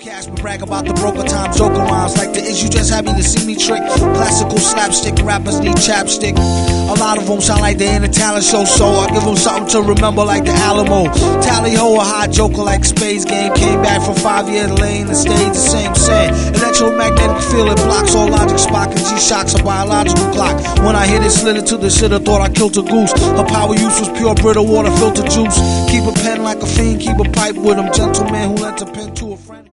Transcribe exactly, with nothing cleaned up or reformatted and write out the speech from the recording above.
cash, but brag about the broker time. Joker rhymes like the is you just happy to see me trick. Classical slapstick, rappers need chapstick. A lot of them sound like they in a talent show, so I give them something to remember like the Alamo. Tally ho, a hot joker like Space Game. Came back from five years laying the stage, the same set. Electromagnetic field, it blocks all logic. Spock and G-Shock's a biological clock. When I hit it, slid it to the shit, I thought I killed a goose. Her power use was pure Brita water, filter juice. Keep a pen like a fiend, keep a pipe with him. Gentleman who lent a pen to